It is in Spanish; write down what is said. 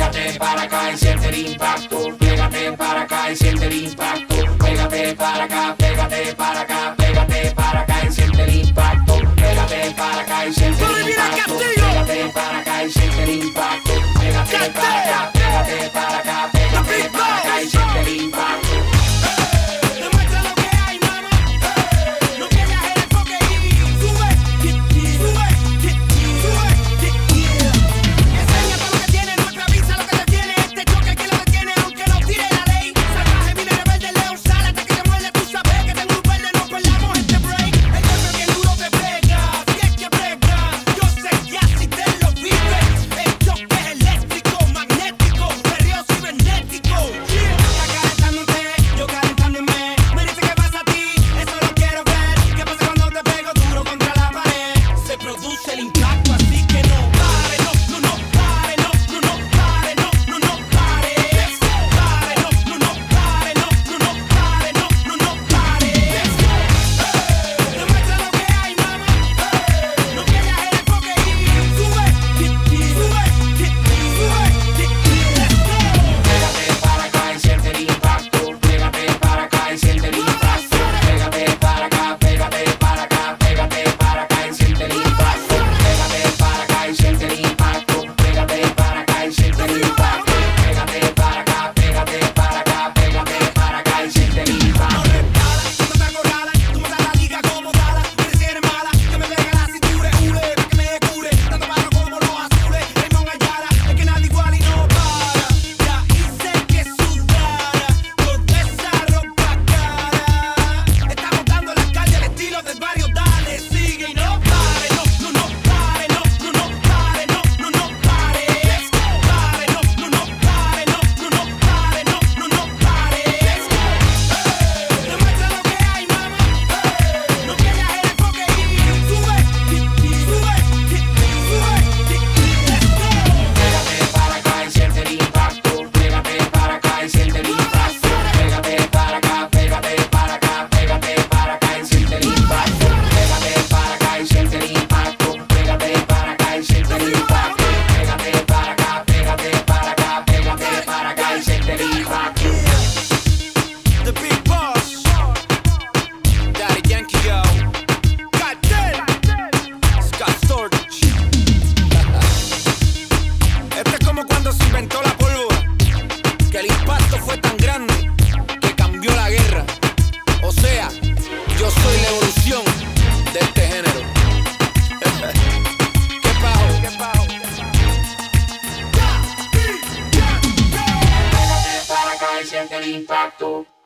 Pégate para acá y siente el impacto. Pégate para acá y siente el impacto. Pégate para acá, pégate para acá, pégate para acá y siente el impacto. Pégate para acá y siente el impacto. Pégate para acá y siente el impacto. Pégate para acá, pégate para acá, pégate para acá y siente el impacto. Siente el impacto.